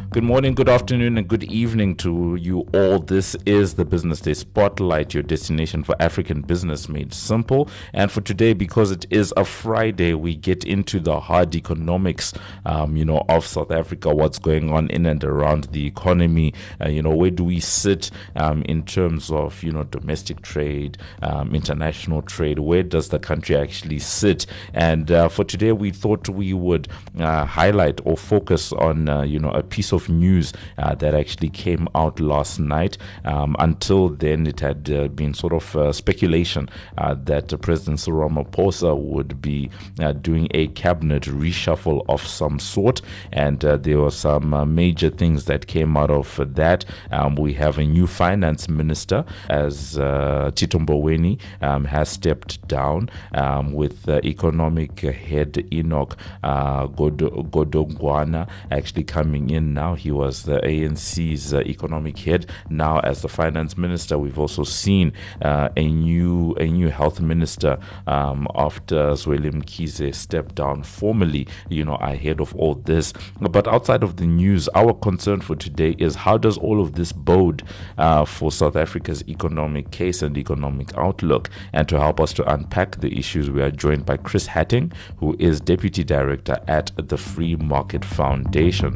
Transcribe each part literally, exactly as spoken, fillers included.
Good morning, good afternoon, and good evening to you all. This is the Business Day Spotlight, your destination for African business made simple. And for today, because it is a Friday, we get into the hard economics, um, you know, of South Africa, what's going on in and around the economy. Uh, you know, where do we sit um, in terms of, you know, domestic trade, um, international trade? Where does the country actually sit? And uh, for today, we thought we would uh, highlight or focus on, uh, you know, a piece of news uh, that actually came out last night. Um, until then, it had uh, been sort of uh, speculation uh, that uh, President Cyril Ramaphosa would be uh, doing a cabinet reshuffle of some sort, and uh, there were some uh, major things that came out of that. Um, we have a new finance minister, as uh, Tito Mboweni um, has stepped down, um, with uh, economic head Enoch uh, God- Godongwana actually coming in now. He was the A N C's uh, economic head. Now, as the finance minister, we've also seen uh, a new a new health minister um, after Zweli Mkhize stepped down formally, you know, ahead of all this. But outside of the news, our concern for today is how does all of this bode uh, for South Africa's economic case and economic outlook? And to help us to unpack the issues, we are joined by Chris Hattingh, who is Deputy Director at the Free Market Foundation.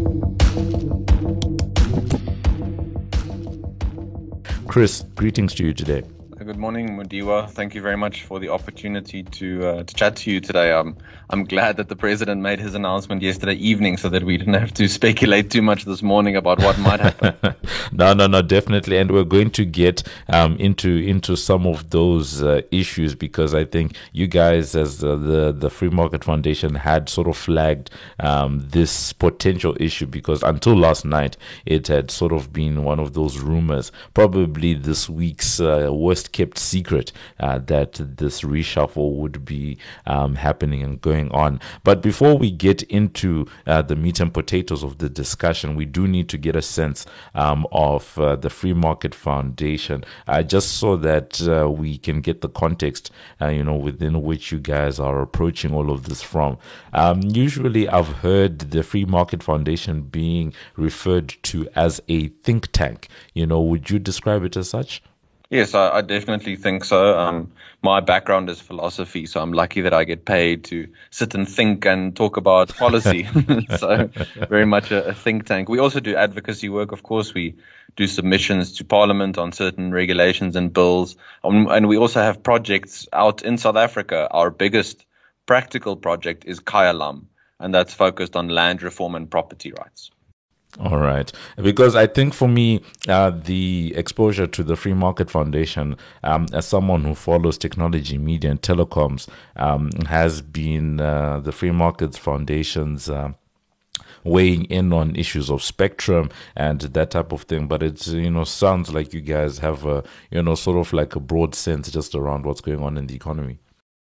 Chris, greetings to you today. Good morning, Mudiwa. Thank you very much for the opportunity to uh, to chat to you today. Um, I'm glad that the president made his announcement yesterday evening so that we didn't have to speculate too much this morning about what might happen. no, no, no, definitely. And we're going to get um, into into some of those uh, issues, because I think you guys, as the, the, the Free Market Foundation, had sort of flagged um, this potential issue, because until last night, it had sort of been one of those rumors, probably this week's uh, worst kept secret, uh, that this reshuffle would be um, happening and going on. But before we get into uh, the meat and potatoes of the discussion, we do need to get a sense um, of uh, the Free Market Foundation, uh, just so that uh, we can get the context, uh, you know, within which you guys are approaching all of this from. Um, usually, I've heard the Free Market Foundation being referred to as a think tank. You know, would you describe it as such? Yes, I, I definitely think so. Um, my background is philosophy, so I'm lucky that I get paid to sit and think and talk about policy. So very much a, a think tank. We also do advocacy work. Of course, we do submissions to Parliament on certain regulations and bills. Um, and we also have projects out in South Africa. Our biggest practical project is Khayalam, and that's focused on land reform and property rights. All right. Because I think for me, uh, the exposure to the Free Market Foundation, um, as someone who follows technology, media, and telecoms, um, has been uh, the Free Market Foundation's uh, weighing in on issues of spectrum and that type of thing. But it's, you know, sounds like you guys have a, you know, sort of like a broad sense just around what's going on in the economy.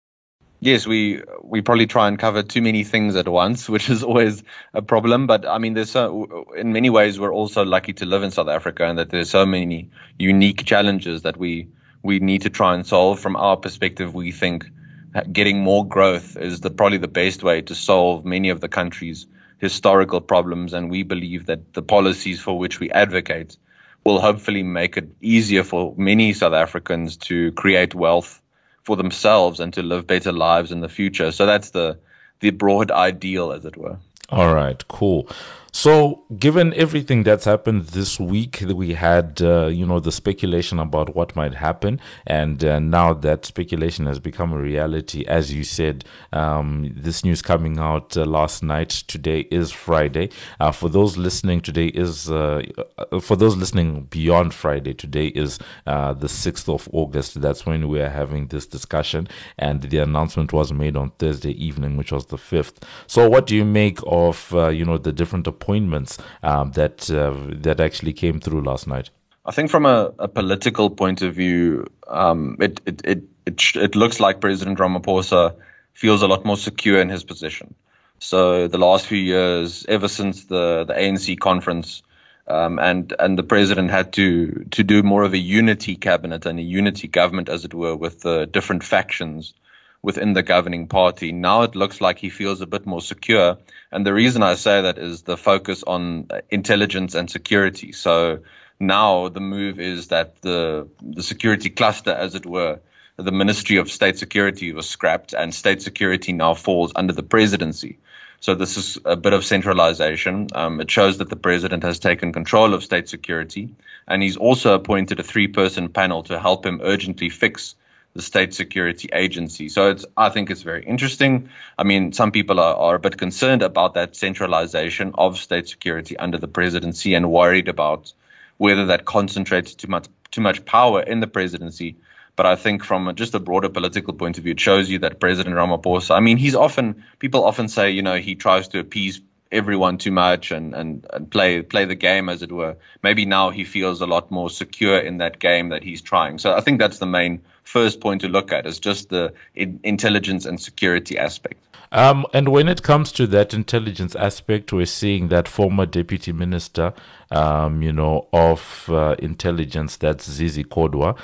Yes, we we probably try and cover too many things at once, which is always a problem. But I mean, there's so, in many ways, we're also lucky to live in South Africa, and that there's so many unique challenges that we we need to try and solve. From our perspective, we think getting more growth is the probably the best way to solve many of the country's historical problems, and we believe that the policies for which we advocate will hopefully make it easier for many South Africans to create wealth for themselves and to live better lives in the future. So that's the the broad ideal, as it were. All right, cool. So, given everything that's happened this week, we had, uh, you know, the speculation about what might happen, and uh, now that speculation has become a reality. As you said, um, this news coming out uh, last night. Today is Friday. Uh, for those listening, today is uh, for those listening beyond Friday. Today is uh, the sixth of August. That's when we are having this discussion, and the announcement was made on Thursday evening, which was the fifth. So, what do you make of, uh, you know, the different appointments um, that uh, that actually came through last night? I think from a, a political point of view, um, it, it, it, it, sh- it looks like President Ramaphosa feels a lot more secure in his position. So the last few years, ever since the, the A N C conference, um, and, and the president had to, to do more of a unity cabinet and a unity government, as it were, with the different factions within the governing party. Now it looks like he feels a bit more secure. And the reason I say that is the focus on intelligence and security. So now the move is that the the security cluster, as it were, the Ministry of State Security was scrapped, and state security now falls under the presidency. So this is a bit of centralization. Um, it shows that the president has taken control of state security, and he's also appointed a three-person panel to help him urgently fix the state security agency. So it's, I think it's very interesting. I mean, some people are, are a bit concerned about that centralization of state security under the presidency and worried about whether that concentrates too much too much power in the presidency. But I think from a, just a broader political point of view, it shows you that President Ramaphosa, I mean, he's often, people often say, you know, he tries to appease everyone too much and, and, and play play the game, as it were. Maybe now he feels a lot more secure in that game that he's trying. So I think that's the main first point to look at, is just the in, intelligence and security aspect. Um, and when it comes to that intelligence aspect, we're seeing that former deputy minister, um, you know, of uh, intelligence, that's Zizi Kodwa,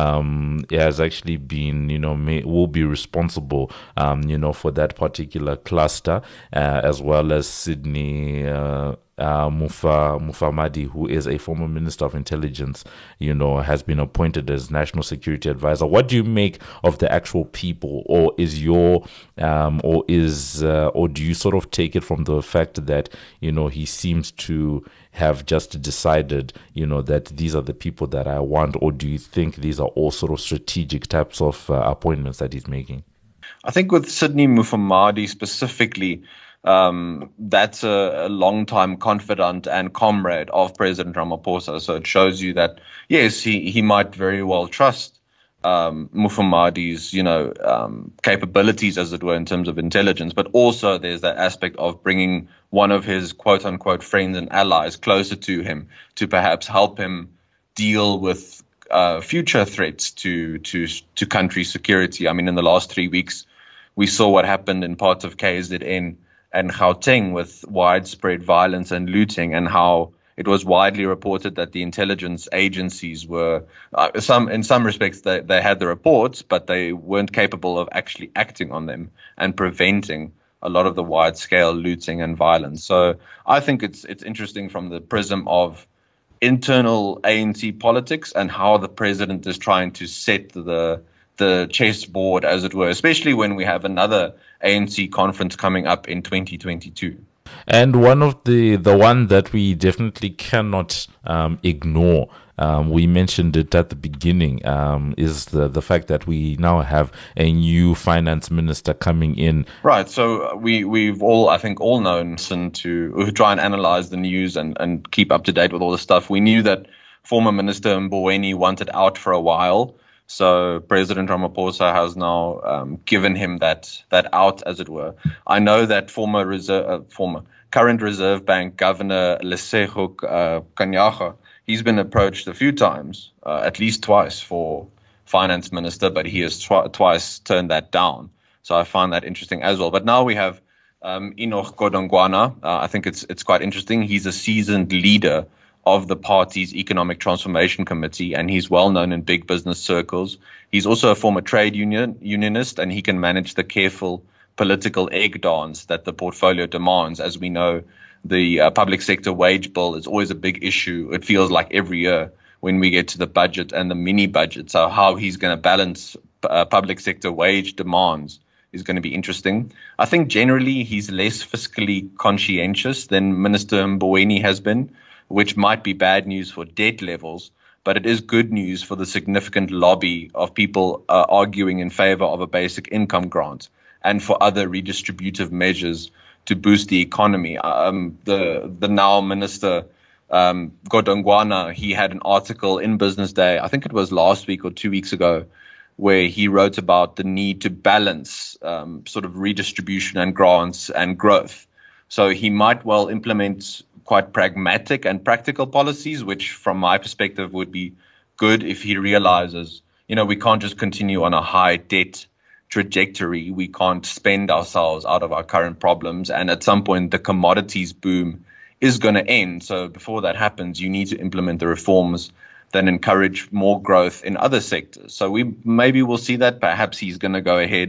um, has actually been, you know, may, will be responsible, um, you know, for that particular cluster, uh, as well as Sydney uh, Uh, Mufa Mufamadi, who is a former minister of intelligence, you know, has been appointed as national security advisor. What do you make of the actual people, or is your, um, or is, uh, or do you sort of take it from the fact that, you know, he seems to have just decided, you know, that these are the people that I want, or do you think these are all sort of strategic types of uh, appointments that he's making? I think with Sydney Mufamadi specifically, Um, that's a, a long-time confidant and comrade of President Ramaphosa. So it shows you that, yes, he, he might very well trust um, Mufamadi's, you know, um, capabilities, as it were, in terms of intelligence. But also there's that aspect of bringing one of his quote-unquote friends and allies closer to him to perhaps help him deal with uh, future threats to, to, to country security. I mean, in the last three weeks, we saw what happened in parts of K Z N and Gauteng with widespread violence and looting, and how it was widely reported that the intelligence agencies were, uh, some in some respects, they, they had the reports, but they weren't capable of actually acting on them and preventing a lot of the wide-scale looting and violence. So I think it's it's interesting from the prism of internal A N C politics and how the president is trying to set the the chessboard, as it were, especially when we have another A N C conference coming up in twenty twenty-two. And one of the, the one that we definitely cannot um, ignore, um, we mentioned it at the beginning, um, is the, the fact that we now have a new finance minister coming in. Right. So we, we've all, I think, all known, listen to, who try and analyze the news and, and keep up to date with all the stuff. We knew that former Minister Mboweni wanted out for a while. So President Ramaphosa has now um, given him that that out, as it were. I know that former reserve, uh, former current Reserve Bank Governor Lesego uh, Kganyago, he's been approached a few times, uh, at least twice, for finance minister, but he has twi- twice turned that down. So I find that interesting as well. But now we have um, Enoch Godongwana. Uh, I think it's it's quite interesting. He's a seasoned leader of the party's Economic Transformation Committee, and he's well known in big business circles. He's also a former trade union unionist, and he can manage the careful political egg dance that the portfolio demands. As we know, the uh, public sector wage bill is always a big issue. It feels like every year when we get to the budget and the mini budget. So how he's going to balance uh, public sector wage demands is going to be interesting. I think generally he's less fiscally conscientious than Minister Mboweni has been, which might be bad news for debt levels, but it is good news for the significant lobby of people uh, arguing in favor of a basic income grant and for other redistributive measures to boost the economy. Um, the the now minister, um, Godongwana, he had an article in Business Day, I think it was last week or two weeks ago, where he wrote about the need to balance um, sort of redistribution and grants and growth. So he might well implement quite pragmatic and practical policies, which from my perspective would be good if he realizes, you know, we can't just continue on a high debt trajectory. We can't spend ourselves out of our current problems. And at some point, the commodities boom is going to end. So before that happens, you need to implement the reforms that encourage more growth in other sectors. So we maybe we'll see that. Perhaps he's going to go ahead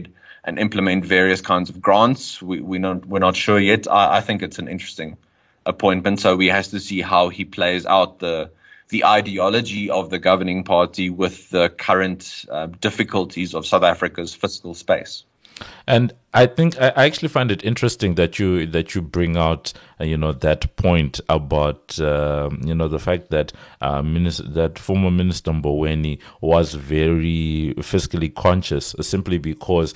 and implement various kinds of grants. We, we not, we're not sure yet. I, I think it's an interesting appointment. So we have to see how he plays out the the ideology of the governing party with the current uh, difficulties of South Africa's fiscal space. And I think I actually find it interesting that you that you bring out uh, you know that point about uh, you know the fact that uh, minister, that former Minister Mboweni was very fiscally conscious, simply because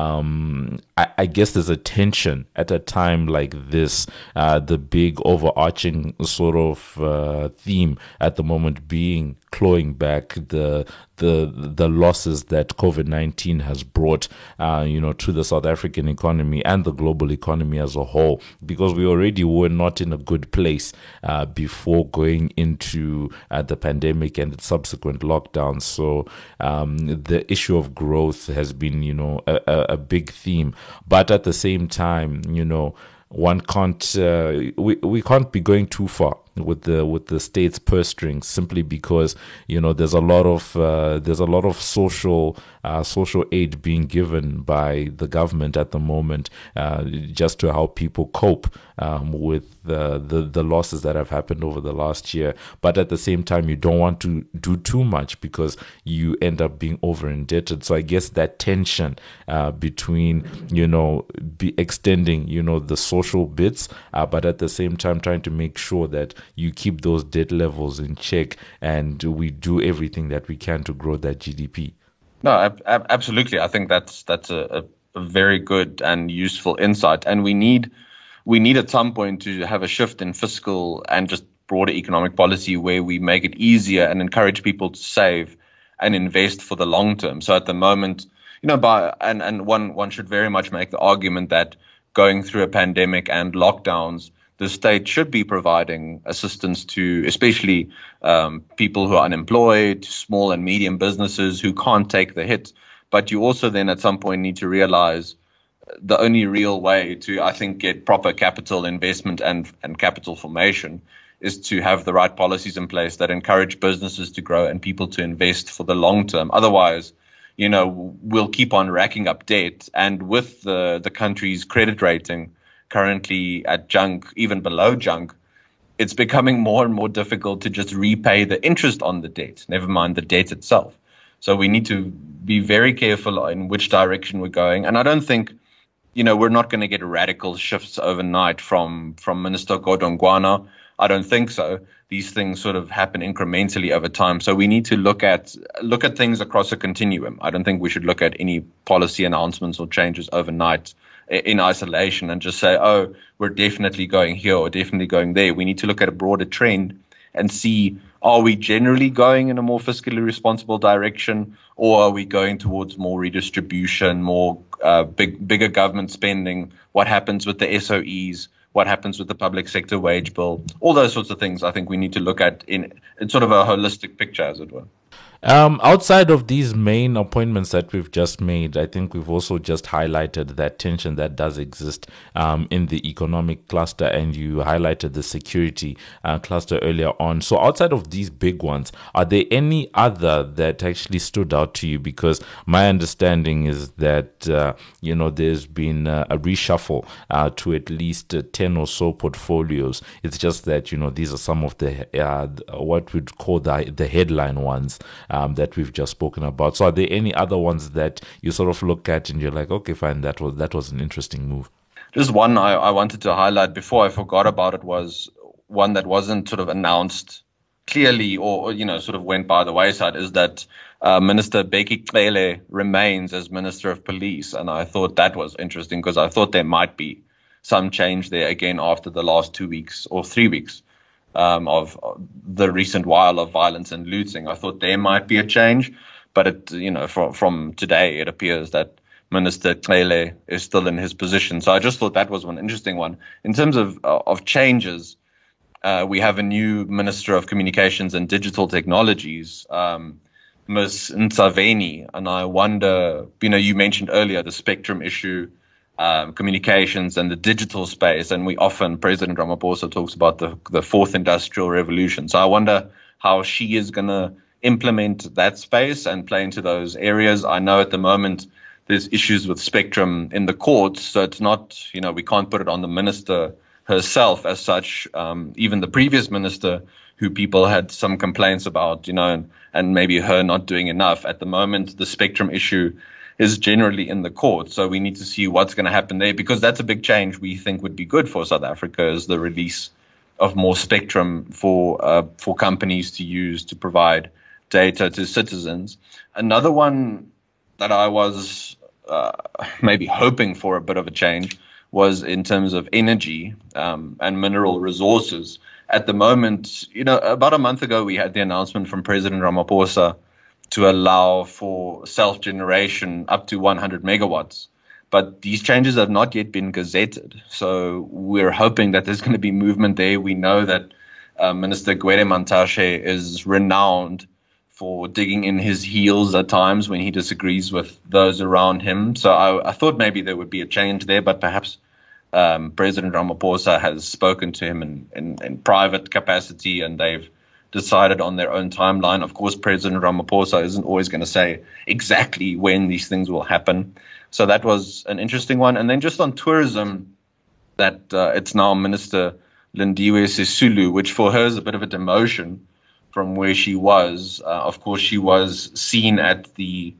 um, I, I guess there's a tension at a time like this. Uh, the big overarching sort of uh, theme at the moment being clawing back the the the losses that COVID nineteen has brought, uh, you know, to the South African economy and the global economy as a whole, because we already were not in a good place uh, before going into uh, the pandemic and its subsequent lockdowns. So um, the issue of growth has been, you know, a, a, a big theme. But at the same time, you know, one can't uh, we we can't be going too far with the with the state's purse strings, simply because, you know, there's a lot of uh, there's a lot of social uh, social aid being given by the government at the moment, uh, just to help people cope um, with the, the the losses that have happened over the last year. But at the same time, you don't want to do too much because you end up being over indebted. So I guess that tension uh, between, you know, be extending, you know, the social bits, uh, but at the same time trying to make sure that you keep those debt levels in check, and we do everything that we can to grow that G D P. No, ab- ab- absolutely. I think that's that's a, a, a very good and useful insight, and we need we need at some point to have a shift in fiscal and just broader economic policy where we make it easier and encourage people to save and invest for the long term. So at the moment, you know, by and and one one should very much make the argument that going through a pandemic and lockdowns, the state should be providing assistance to especially um, people who are unemployed, small and medium businesses who can't take the hit. But you also then at some point need to realize the only real way to, I think, get proper capital investment and, and capital formation is to have the right policies in place that encourage businesses to grow and people to invest for the long term. Otherwise, you know, we'll keep on racking up debt. And with the, the country's credit rating currently at junk, even below junk, it's becoming more and more difficult to just repay the interest on the debt, never mind the debt itself. So we need to be very careful in which direction we're going. And I don't think, you know, we're not going to get radical shifts overnight from, from Minister Godongwana. I don't think so. These things sort of happen incrementally over time. So we need to look at look at things across a continuum. I don't think we should look at any policy announcements or changes overnight in isolation and just say, oh, we're definitely going here or definitely going there. We need to look at a broader trend and see, are we generally going in a more fiscally responsible direction, or are we going towards more redistribution, more uh, big, bigger government spending? What happens with the S O Es? What happens with the public sector wage bill? All those sorts of things I think we need to look at in, in sort of a holistic picture, as it were. Um, outside of these main appointments that we've just made, I think we've also just highlighted that tension that does exist um, in the economic cluster, and you highlighted the security uh, cluster earlier on. So outside of these big ones, are there any other that actually stood out to you? Because my understanding is that, uh, you know, there's been uh, a reshuffle uh, to at least uh, ten or so portfolios. It's just that, you know, these are some of the, uh, what we'd call the, the headline ones Um, that we've just spoken about. So are there any other ones that you sort of look at and you're like, okay, fine, that was that was an interesting move? Just one I, I wanted to highlight before I forgot about it was one that wasn't sort of announced clearly or, you know, sort of went by the wayside, is that uh, Minister Bheki Cele remains as Minister of Police. And I thought that was interesting because I thought there might be some change there again after the last two weeks or three weeks. Um, of the recent while of violence and looting. I thought there might be a change, but it, you know, from, from today, it appears that Minister Cele is still in his position. So I just thought that was one interesting one. In terms of, of changes, uh, we have a new Minister of Communications and Digital Technologies, um, Miz Ntshavheni, and I wonder, you know, you mentioned earlier the spectrum issue, Um, communications and the digital space, and we often, President Ramaphosa talks about the, the fourth industrial revolution. So I wonder how she is going to implement that space and play into those areas. I know at the moment there's issues with spectrum in the courts, so it's not, you know, we can't put it on the minister herself as such. Um, even the previous minister, who people had some complaints about, you know, and, and maybe her not doing enough. At the moment, the spectrum issue is generally in the court, so we need to see what's going to happen there, because that's a big change we think would be good for South Africa, is the release of more spectrum for uh, for companies to use to provide data to citizens. Another one that I was uh, maybe hoping for a bit of a change was in terms of energy um, and mineral resources. At the moment, you know, about a month ago, we had the announcement from President Ramaphosa to allow for self-generation up to one hundred megawatts. But these changes have not yet been gazetted. So we're hoping that there's going to be movement there. We know that uh, Minister Gwede Mantashe is renowned for digging in his heels at times when he disagrees with those around him. So I, I thought maybe there would be a change there, but perhaps um, President Ramaphosa has spoken to him in, in, in private capacity, and they've decided on their own timeline. Of course, President Ramaphosa isn't always going to say exactly when these things will happen. So that was an interesting one. And then just on tourism, that uh, it's now Minister Lindiwe Sisulu, which for her is a bit of a demotion from where she was. Uh, of course, she was seen at the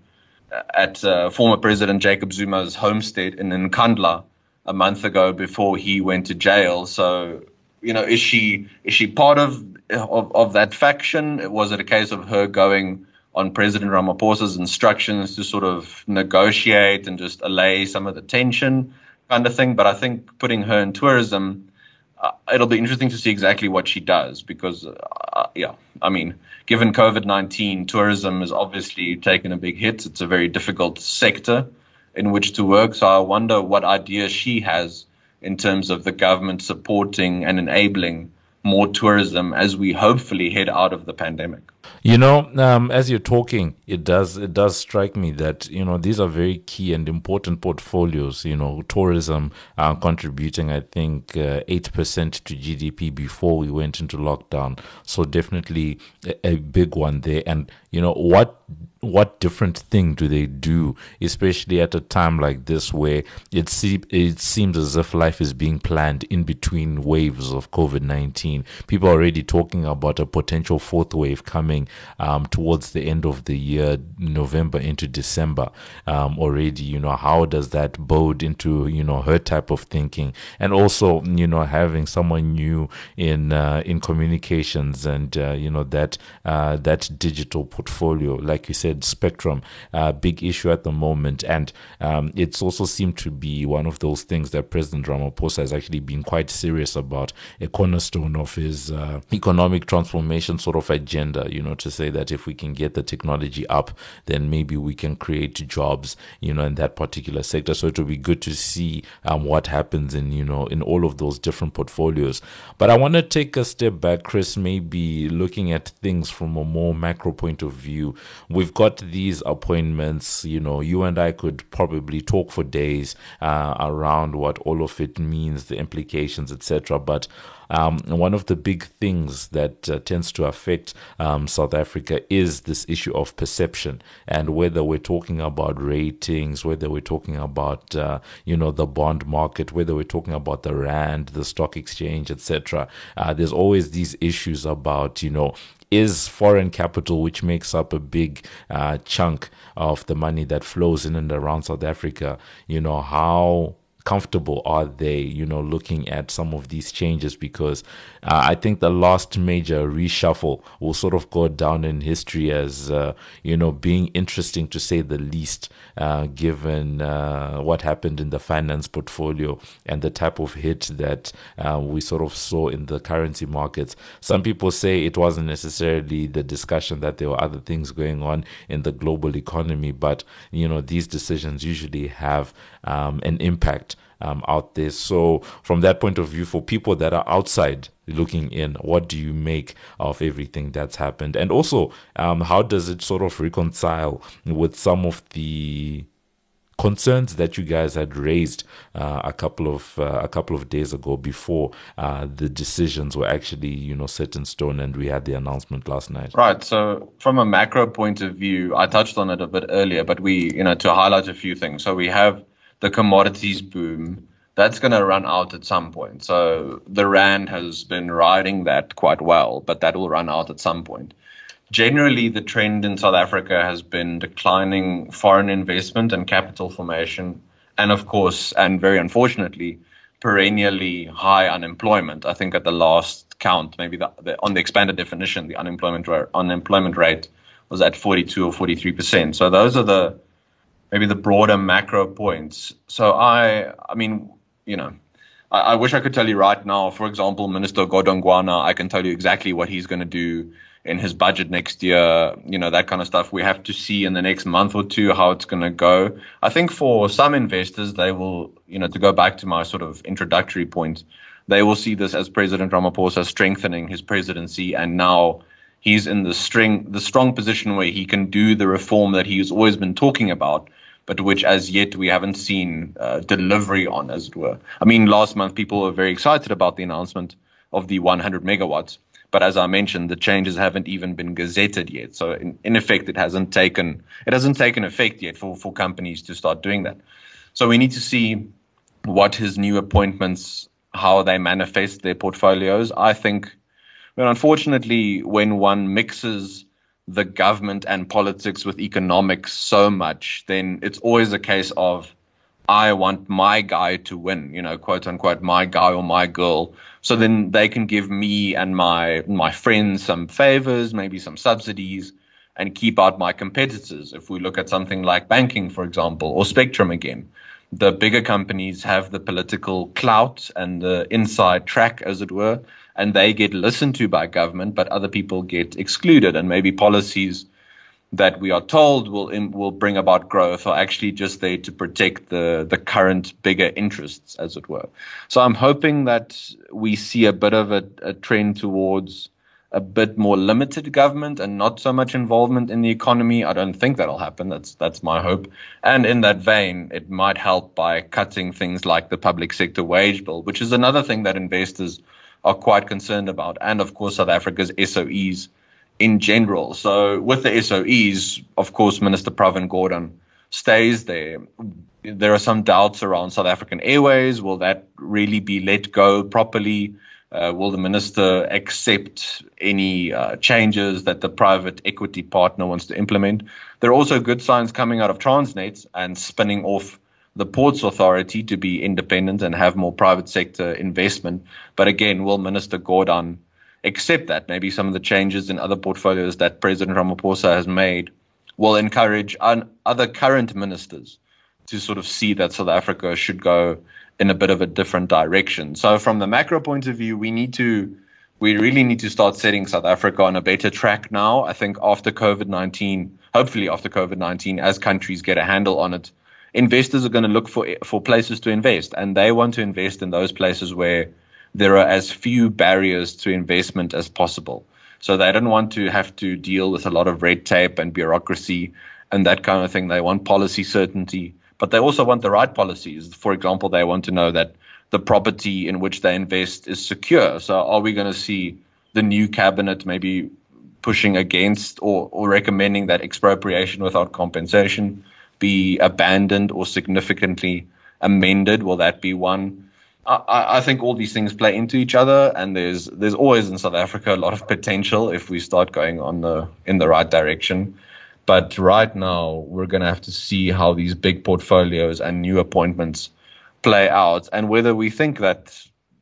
at uh, former President Jacob Zuma's homestead in Nkandla a month ago before he went to jail. So, you know, is she is she part of of, of that faction? Was it a case of her going on President Ramaphosa's instructions to sort of negotiate and just allay some of the tension kind of thing? But I think putting her in tourism, uh, it'll be interesting to see exactly what she does, because, uh, yeah, I mean, given COVID nineteen, tourism has obviously taken a big hit. It's a very difficult sector in which to work. So I wonder what ideas she has in terms of the government supporting and enabling more tourism as we hopefully head out of the pandemic. You know, um, as you're talking, it does it does strike me that, you know, these are very key and important portfolios. You know, tourism uh, contributing, I think, uh, eight percent to G D P before we went into lockdown. So definitely a, a big one there. And, you know, what what different thing do they do, especially at a time like this where it, se- it seems as if life is being planned in between waves of COVID nineteen. People are already talking about a potential fourth wave coming um, towards the end of the year, November into December um, already. You know, how does that bode into, you know, her type of thinking? And also, you know, having someone new in uh, in communications and, uh, you know, that uh, that digital portfolio, like you said, spectrum, uh, big issue at the moment. And um, it's also seemed to be one of those things that President Ramaphosa has actually been quite serious about, a cornerstone of his uh, economic transformation sort of agenda, you know, to say that if we can get the technology up, then maybe we can create jobs, you know, in that particular sector. So it will be good to see um, what happens in, you know, in all of those different portfolios. But I want to take a step back, Chris, maybe looking at things from a more macro point of view. We've got these appointments, you know, you and I could probably talk for days uh, around what all of it means, the implications, et cetera. But Um, one of the big things that uh, tends to affect um, South Africa is this issue of perception, and whether we're talking about ratings, whether we're talking about, uh, you know, the bond market, whether we're talking about the rand, the stock exchange, et cetera. Uh, there's always these issues about, you know, is foreign capital, which makes up a big uh, chunk of the money that flows in and around South Africa, you know, how comfortable are they, you know, looking at some of these changes? Because uh, I think the last major reshuffle will sort of go down in history as, uh, you know, being interesting to say the least, uh, given uh, what happened in the finance portfolio and the type of hit that uh, we sort of saw in the currency markets. Some people say it wasn't necessarily the discussion, that there were other things going on in the global economy, but, you know, these decisions usually have um, an impact Um, out there. So from that point of view, for people that are outside looking in, what do you make of everything that's happened? And also, um, how does it sort of reconcile with some of the concerns that you guys had raised uh, a couple of uh, a couple of days ago before uh, the decisions were actually, you know, set in stone, and we had the announcement last night. Right. So from a macro point of view, I touched on it a bit earlier, but we, you know, to highlight a few things. So we have the commodities boom. That's going to run out at some point. So the rand has been riding that quite well, but that will run out at some point. Generally, the trend in South Africa has been declining foreign investment and capital formation, and of course, and very unfortunately, perennially high unemployment. I think at the last count, maybe the, the, on the expanded definition, the unemployment rate, unemployment rate was at forty-two or forty-three percent. So those are the maybe the broader macro points. So I, I mean, you know, I, I wish I could tell you right now. For example, Minister Godongwana, I can tell you exactly what he's going to do in his budget next year, you know, that kind of stuff. We have to see in the next month or two how it's going to go. I think for some investors, they will, you know, to go back to my sort of introductory point, they will see this as President Ramaphosa strengthening his presidency, and now he's in the string, the strong position where he can do the reform that he's always been talking about, but which as yet we haven't seen uh, delivery on, as it were. I mean, last month people were very excited about the announcement of the one hundred megawatts. But as I mentioned, the changes haven't even been gazetted yet. So in, in effect, it hasn't taken it hasn't taken effect yet for, for companies to start doing that. So we need to see what his new appointments, how they manifest their portfolios. I think, well, unfortunately, when one mixes the government and politics with economics so much, then it's always a case of, I want my guy to win, you know, quote unquote, my guy or my girl. So then they can give me and my my friends some favors, maybe some subsidies, and keep out my competitors. If we look at something like banking, for example, or Spectrum again, the bigger companies have the political clout and the inside track, as it were, and they get listened to by government, but other people get excluded, and maybe policies that we are told will will bring about growth are actually just there to protect the the current bigger interests, as it were. So I'm hoping that we see a bit of a, a trend towards a bit more limited government and not so much involvement in the economy. I don't think that'll happen. That's that's my hope. And in that vein, it might help by cutting things like the public sector wage bill, which is another thing that investors are quite concerned about. And of course, South Africa's S O Es in general. So with the S O Es, of course, Minister Pravin Gordhan stays there. There are some doubts around South African Airways. Will that really be let go properly? Uh, will the minister accept any uh, changes that the private equity partner wants to implement? There are also good signs coming out of Transnet and spinning off the Ports Authority to be independent and have more private sector investment. But again, will Minister Gordhan accept that? Maybe some of the changes in other portfolios that President Ramaphosa has made will encourage un- other current ministers to sort of see that South Africa should go in a bit of a different direction. So from the macro point of view, we need to, we really need to start setting South Africa on a better track now. I think after COVID nineteen, hopefully after COVID nineteen, as countries get a handle on it, investors are going to look for for places to invest, and they want to invest in those places where there are as few barriers to investment as possible. So they don't want to have to deal with a lot of red tape and bureaucracy and that kind of thing. They want policy certainty, but they also want the right policies. For example, they want to know that the property in which they invest is secure. So are we going to see the new cabinet maybe pushing against or, or recommending that expropriation without compensation be abandoned or significantly amended? Will that be one? I, I think all these things play into each other, and there's there's always in South Africa a lot of potential if we start going on the in the right direction. But right now, we're going to have to see how these big portfolios and new appointments play out, and whether we think that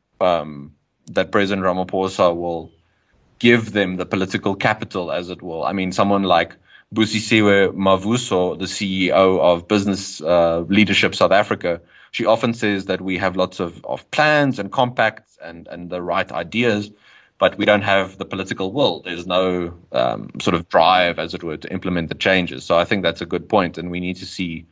um, that President Ramaphosa will give them the political capital, as it will. I mean, someone like Busisiwe Mavuso, the C E O of Business uh, Leadership South Africa, she often says that we have lots of, of plans and compacts and, and the right ideas, but we don't have the political will. There's no um, sort of drive, as it were, to implement the changes. So I think that's a good point, and we need to see,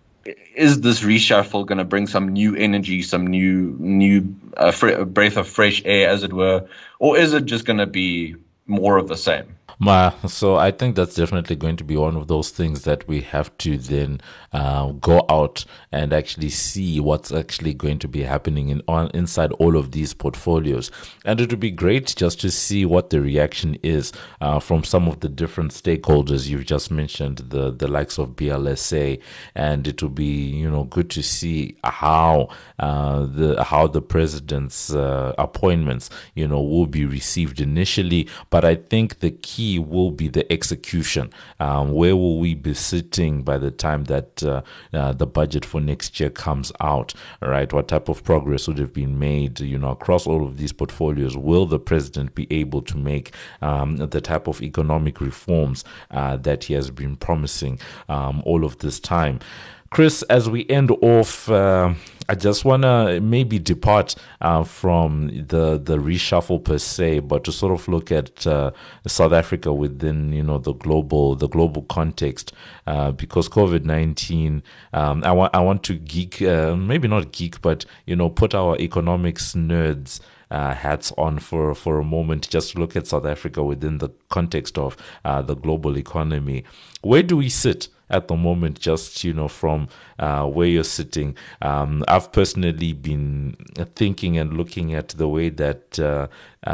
is this reshuffle going to bring some new energy, some new new uh, fre- breath of fresh air, as it were, or is it just going to be more of the same? Ma, so I think that's definitely going to be one of those things that we have to then uh, go out and actually see what's actually going to be happening in on inside all of these portfolios. And it would be great just to see what the reaction is uh, from some of the different stakeholders you've just mentioned, the the likes of B L S A, and it will be, you know, good to see how uh, the how the president's uh, appointments, you know, will be received initially. But I think the key will be the execution. Um, where will we be sitting by the time that uh, uh, the budget for next year comes out? All right, what type of progress would have been made, you know, across all of these portfolios? Will the president be able to make um, the type of economic reforms uh, that he has been promising um, all of this time? Chris, as we end off, uh, I just want to maybe depart uh, from the the reshuffle per se, but to sort of look at uh, South Africa within, you know, the global the global context, uh, because COVID nineteen. Um, I want I want to geek, uh, maybe not geek, but, you know, put our economics nerds Uh, hats on for for a moment, just to look at South Africa within the context of uh, the global economy. Where do we sit at the moment, just, you know, from uh, where you're sitting? Um, I've personally been thinking and looking at the way that uh,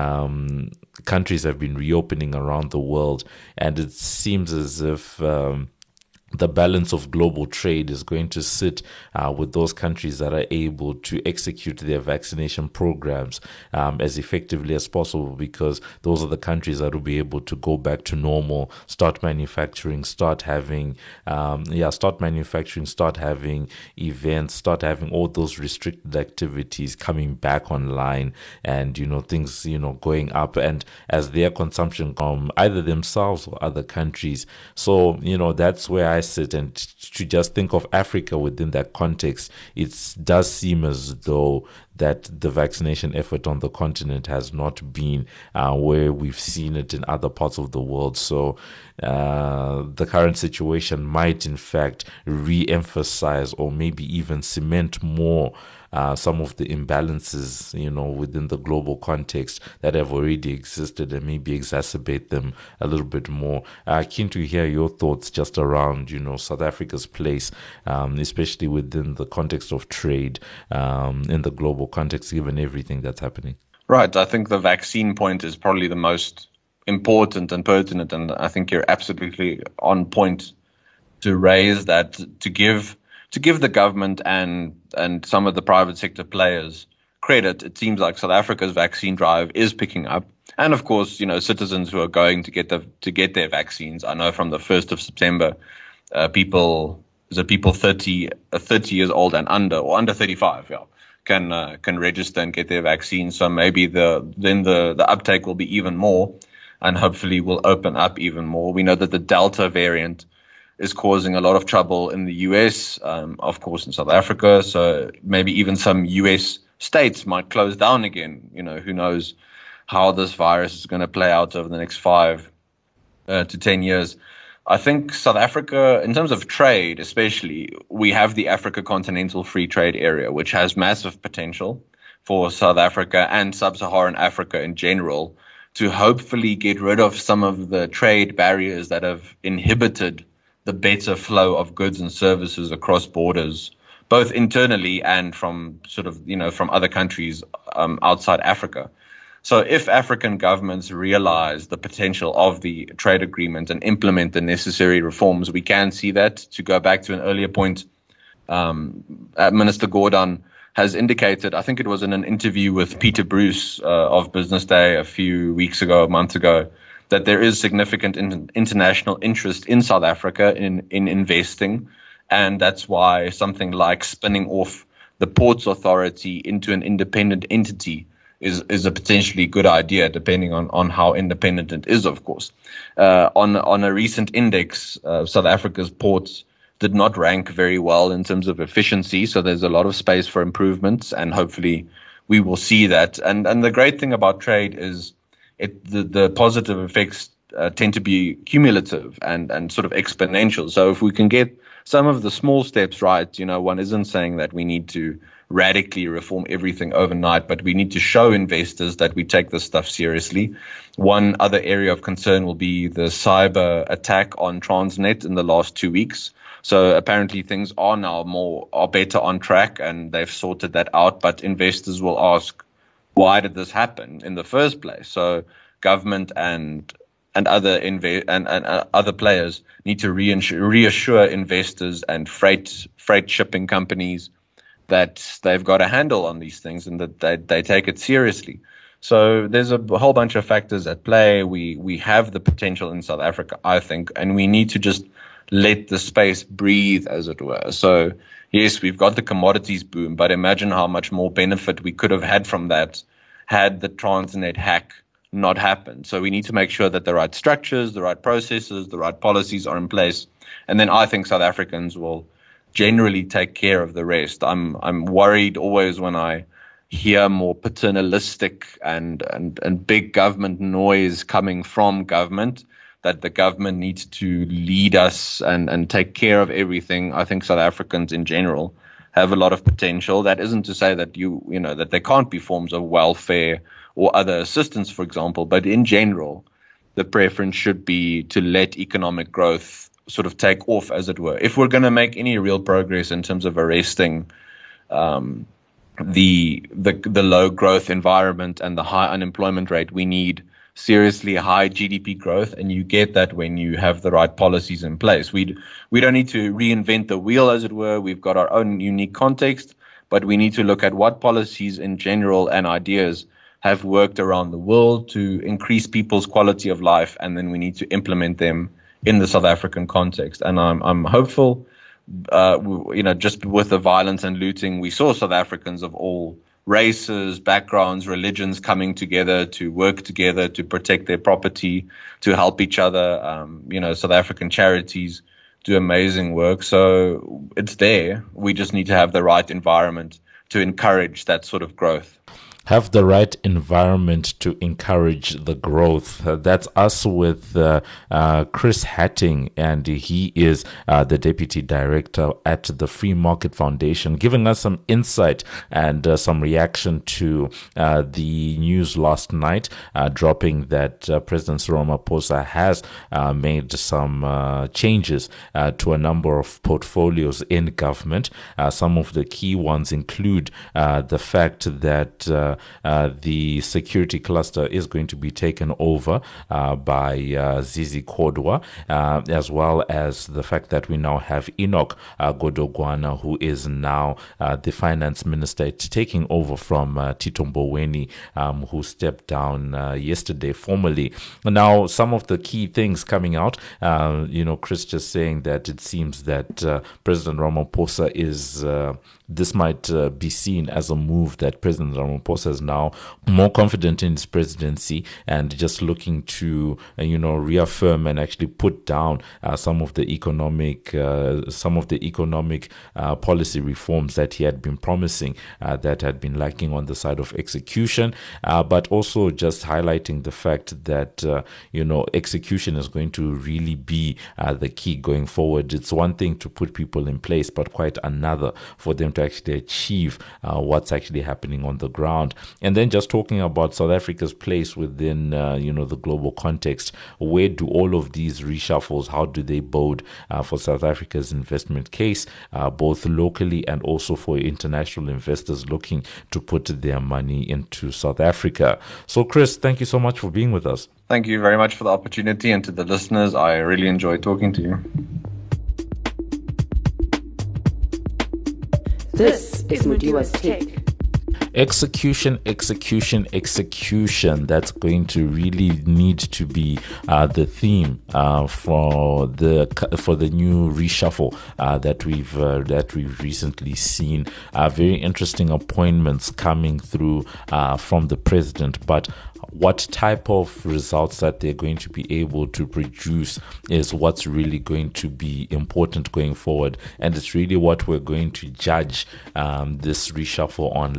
um, countries have been reopening around the world, and it seems as if um, the balance of global trade is going to sit uh, with those countries that are able to execute their vaccination programs um, as effectively as possible, because those are the countries that will be able to go back to normal, start manufacturing, start having, um, yeah, start manufacturing, start having events, start having all those restricted activities coming back online, and, you know, things, you know, going up, and as their consumption from either themselves or other countries. So, you know, that's where I sit, and to just think of Africa within that context, it does seem as though that the vaccination effort on the continent has not been uh, where we've seen it in other parts of the world. So uh, the current situation might in fact re-emphasize or maybe even cement more uh, some of the imbalances, you know, within the global context that have already existed, and maybe exacerbate them a little bit more. Uh, keen to hear your thoughts just around, you know, South Africa's place, um, especially within the context of trade, um, in the global context, given everything that's happening. Right. I think the vaccine point is probably the most important and pertinent, and I think you're absolutely on point to raise that, to give to give the government and and some of the private sector players credit. It seems like South Africa's vaccine drive is picking up, and of course, you know, citizens who are going to get the to get their vaccines. I know from the first of September, uh, people the people thirty uh, thirty years old and under, or under thirty-five, yeah, can uh, can register and get their vaccine. So maybe the then the the uptake will be even more, and hopefully will open up even more. We know that the Delta variant is causing a lot of trouble in the U S, um, of course in South Africa. So maybe even some U S states might close down again. You know, who knows how this virus is going to play out over the next five uh, to ten years. I think South Africa, in terms of trade especially, we have the Africa Continental Free Trade Area, which has massive potential for South Africa and Sub-Saharan Africa in general to hopefully get rid of some of the trade barriers that have inhibited the better flow of goods and services across borders, both internally and from sort of, you know, from other countries um, outside Africa. So if African governments realize the potential of the trade agreement and implement the necessary reforms, we can see that. To go back to an earlier point, um, Minister Gordhan has indicated, I think it was in an interview with Peter Bruce uh, of Business Day a few weeks ago, a month ago, that there is significant in, international interest in South Africa in, in investing. And that's why something like spinning off the Ports Authority into an independent entity is, is a potentially good idea, depending on, on how independent it is, of course. Uh, on, on a recent index, uh, South Africa's ports did not rank very well in terms of efficiency. So there's a lot of space for improvements, and hopefully we will see that. And, and the great thing about trade is It, the, the positive effects uh, tend to be cumulative and, and sort of exponential. So if we can get some of the small steps right, you know, one isn't saying that we need to radically reform everything overnight, but we need to show investors that we take this stuff seriously. One other area of concern will be the cyber attack on Transnet in the last two weeks. So apparently things are now more are better on track, and they've sorted that out. But investors will ask, why did this happen in the first place? So government and and other inve- and, and uh, other players need to reinsure, reassure investors and freight freight shipping companies that they've got a handle on these things and that they, they take it seriously. So there's a whole bunch of factors at play. We we have the potential in South Africa, I think, and we need to just let the space breathe, as it were. So yes, we've got the commodities boom, but imagine how much more benefit we could have had from that had the Transnet hack not happened. So we need to make sure that the right structures, the right processes, the right policies are in place. And then I think South Africans will generally take care of the rest. I'm I'm worried always when I hear more paternalistic and, and, and big government noise coming from government, that the government needs to lead us and, and take care of everything. I think South Africans in general have a lot of potential. That isn't to say that you, you know, that there can't be forms of welfare or other assistance, for example, but in general, the preference should be to let economic growth sort of take off, as it were. If we're going to make any real progress in terms of arresting um, the, the the low growth environment and the high unemployment rate, we need seriously high G D P growth, and you get that when you have the right policies in place. We we don't need to reinvent the wheel, as it were. We've got our own unique context, but we need to look at what policies in general and ideas have worked around the world to increase people's quality of life, and then we need to implement them in the South African context. And I'm I'm hopeful. Uh, you know, just with the violence and looting, we saw South Africans of all races, backgrounds, religions coming together to work together to protect their property, to help each other. Um, you know, South African charities do amazing work. So it's there. We just need to have the right environment to encourage that sort of growth. Have the right environment to encourage the growth. Uh, that's us with uh, uh, Chris Hattingh, and he is uh, the Deputy Director at the Free Market Foundation, giving us some insight and uh, some reaction to uh, the news last night, uh, dropping that uh, President Cyril Ramaphosa has uh, made some uh, changes uh, to a number of portfolios in government. Uh, some of the key ones include uh, the fact that uh, Uh, the security cluster is going to be taken over uh, by uh, Zizi Kodwa, uh, as well as the fact that we now have Enoch uh, Godogwana, who is now uh, the finance minister, taking over from uh, Tito Mboweni, um, who stepped down uh, yesterday formally. Now, some of the key things coming out, uh, you know, Chris just saying that it seems that uh, President Ramaphosa is, uh, this might uh, be seen as a move that President Ramaphosa is now more confident in his presidency and just looking to, uh, you know, reaffirm and actually put down uh, some of the economic, uh, some of the economic uh, policy reforms that he had been promising uh, that had been lacking on the side of execution, uh, but also just highlighting the fact that, uh, you know, execution is going to really be uh, the key going forward. It's one thing to put people in place, but quite another for them to actually achieve uh, what's actually happening on the ground. And then just talking about South Africa's place within, uh, you know, the global context, where do all of these reshuffles, how do they bode uh, for South Africa's investment case, uh, both locally and also for international investors looking to put their money into South Africa? So, Chris, thank you so much for being with us. Thank you very much for the opportunity, and to the listeners, I really enjoyed talking to you. This is Mudiwa's Take. Execution, execution, execution. That's going to really need to be uh, the theme uh, for the for the new reshuffle uh, that we've uh, that we've recently seen. Uh, very interesting appointments coming through uh, from the president, but what type of results that they're going to be able to produce is what's really going to be important going forward, and it's really what we're going to judge um, this reshuffle on later on.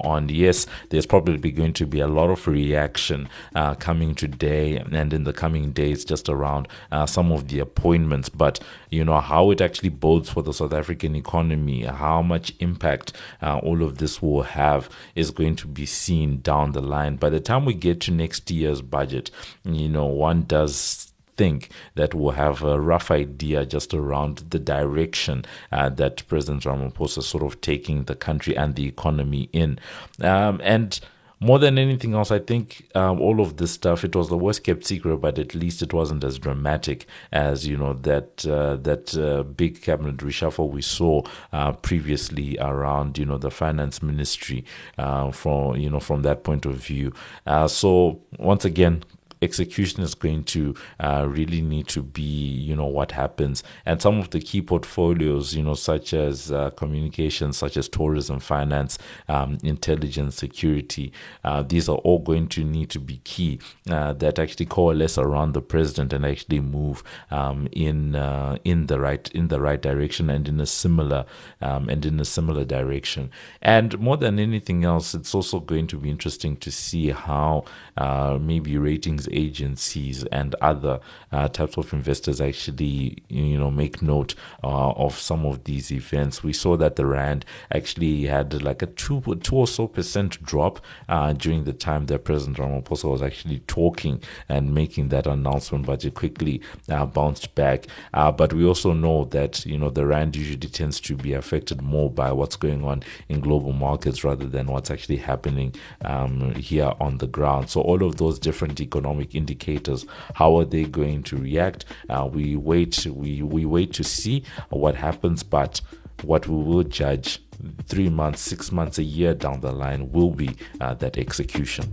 on. Yes, there's probably going to be a lot of reaction uh, coming today and in the coming days just around uh, some of the appointments. But, you know, how it actually bodes for the South African economy, how much impact uh, all of this will have is going to be seen down the line. By the time we get to next year's budget, you know, one does think that we'll have a rough idea just around the direction uh, that President Ramaphosa is sort of taking the country and the economy in. Um, and more than anything else, I think um, all of this stuff, it was the worst kept secret, but at least it wasn't as dramatic as, you know, that uh, that uh, big cabinet reshuffle we saw uh, previously around, you know, the finance ministry uh, from, you know, from that point of view. Uh, so once again, execution is going to uh, really need to be, you know, what happens. And some of the key portfolios, you know, such as uh, communications, such as tourism, finance, um, intelligence, security, uh, these are all going to need to be key uh, that actually coalesce around the president and actually move um, in uh, in the right in the right direction and in a similar um, and in a similar direction. And more than anything else, it's also going to be interesting to see how uh, maybe ratings agencies and other uh, types of investors actually, you know, make note uh, of some of these events. We saw that the rand actually had like a two, two or so percent drop uh, during the time that President Ramaphosa was actually talking and making that announcement, but it quickly uh, bounced back. Uh, but we also know that, you know, the rand usually tends to be affected more by what's going on in global markets rather than what's actually happening um, here on the ground. So all of those different economic indicators, how are they going to react? Uh, we wait, we, we wait to see what happens, but what we will judge three months, six months, a year down the line will be uh, that execution.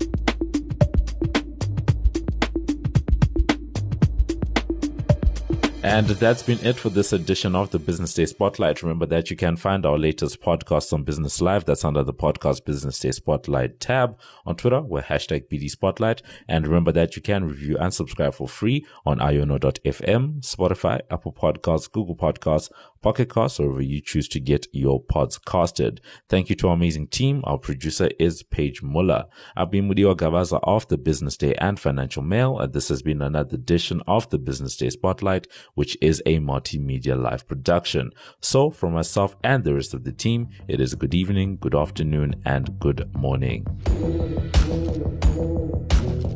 And that's been it for this edition of the Business Day Spotlight. Remember that you can find our latest podcasts on Business Live. That's under the podcast Business Day Spotlight tab. On Twitter, we're hashtag B D Spotlight. And remember that you can review and subscribe for free on iono dot f m, Spotify, Apple Podcasts, Google Podcasts, Pocket Casts, or wherever you choose to get your pods casted. Thank you to our amazing team. Our producer is Paige Muller. I've been Mudiwa Gavaza of the Business Day and Financial Mail, and this has been another edition of the Business Day Spotlight, which is a multimedia live production. So from myself and the rest of the team, it is good evening, good afternoon, and good morning.